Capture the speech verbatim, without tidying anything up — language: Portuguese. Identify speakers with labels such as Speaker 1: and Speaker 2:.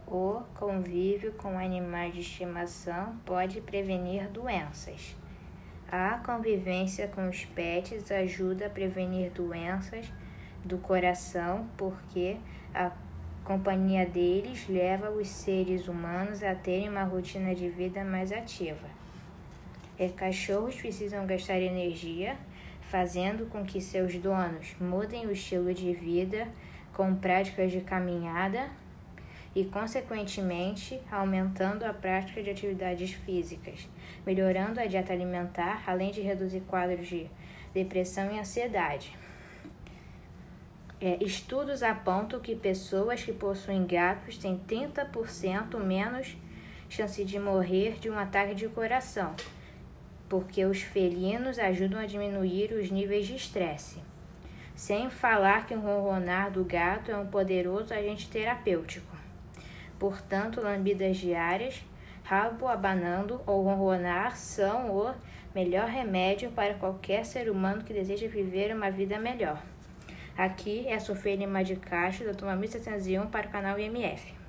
Speaker 1: O convívio com animais de estimação pode prevenir doenças. A convivência com os pets ajuda a prevenir doenças do coração, porque a companhia deles leva os seres humanos a terem uma rotina de vida mais ativa. E cachorros precisam gastar energia, fazendo com que seus donos mudem o estilo de vida com práticas de caminhada e, consequentemente, aumentando a prática de atividades físicas, melhorando a dieta alimentar, além de reduzir quadros de depressão e ansiedade. É, estudos apontam que pessoas que possuem gatos têm trinta por cento menos chance de morrer de um ataque de coração, porque os felinos ajudam a diminuir os níveis de estresse. Sem falar que o ronronar do gato é um poderoso agente terapêutico. Portanto, lambidas diárias, rabo abanando ou ronronar são o melhor remédio para qualquer ser humano que deseja viver uma vida melhor. Aqui é a Sofia Lima de Castro, da turma mil setecentos e um, para o canal I M F.